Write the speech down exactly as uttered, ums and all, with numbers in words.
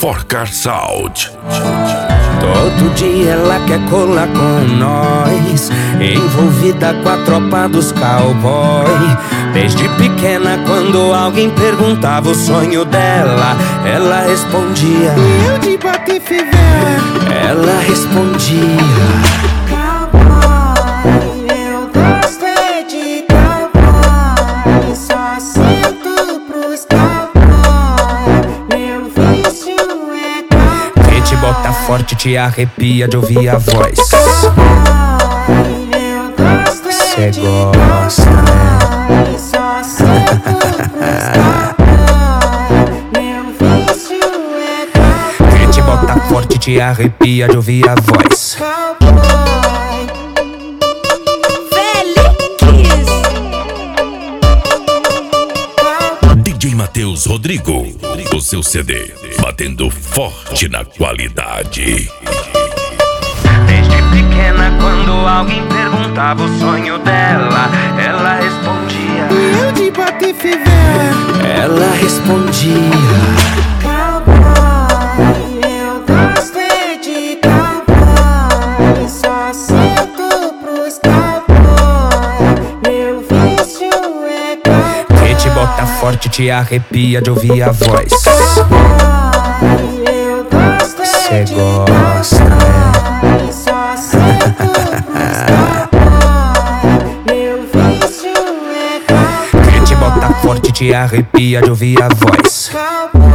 Forcar Sound. Todo dia ela quer colar com nós, envolvida com a tropa dos cowboy. Desde pequena, quando alguém perguntava o sonho dela, ela respondia: eu de Patife velho. Ela respondia: cowboy, eu gosto é de cowboy, só sinto pros cowboy, meu vício é cowboy. Quem te bota forte te arrepia de ouvir a voz. Eu gosto é Cê de gosta, né? cowboy, só sinto pros cowboy, meu vício é cowboy. Quem te bota forte te arrepia de ouvir a voz. D J Matheus Rodrigo, o seu C D, batendo forte na qualidade. Desde pequena, quando alguém perguntava o sonho dela, ela respondia: eu de Patife velho. Ela respondia: Cowboy, eu gosto é de cowboy, só sinto pros cowboy, meu vício é cowboy. quem te bota forte te arrepia de ouvir a voz. Eu gosto é Cê de gosta, né? cowboy, só sinto pros cowboy, meu vício é cowboy. Quem te bota forte te arrepia de ouvir a voz. Cowboy.